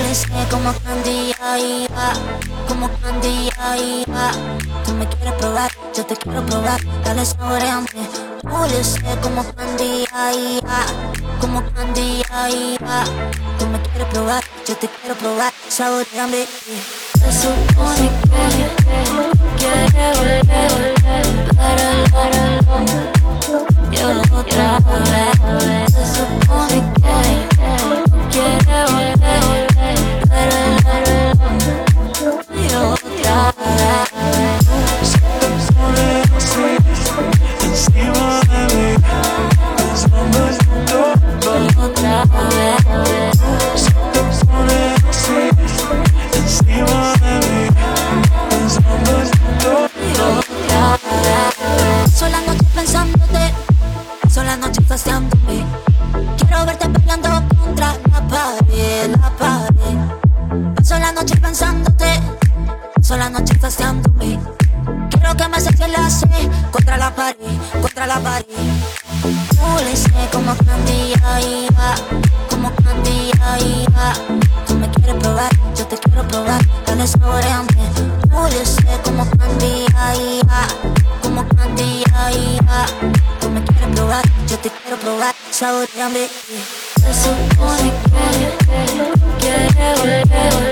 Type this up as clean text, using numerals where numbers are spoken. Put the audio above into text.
Dulce como candy, ay, ah, como candy, ay, ah. Tú me quieres probar, yo te quiero probar, dale saboreame. Dulce como candy, ay, ah, como candy, ay, ah. Tú me quieres probar, yo te quiero probar, saboreame. Se supone que quiere volver, pero yo otra vez. Se supone que quiere volver, pero yo otra vez. Se pone así, encima de mí, besando todo. Otra vez. Se pone así, encima de mí, besando todo. Sola noche pensándote, sola noche fastidiándome. Quiero verte peleando contra la pared, la pared. Paso la noche pensándote, sola noche fastidiándome. Quiero que me saques el lace contra la pared, contra la pared. Dulce como candy, ay, ah, como candy, ay, ah. Tú me quieres probar, yo te quiero probar, dale saboreame. Dulce como candy, ay, ah, como candy, ay, ah. Tú me quieres probar, yo te quiero probar, saboreame. Se supone que quiere volver.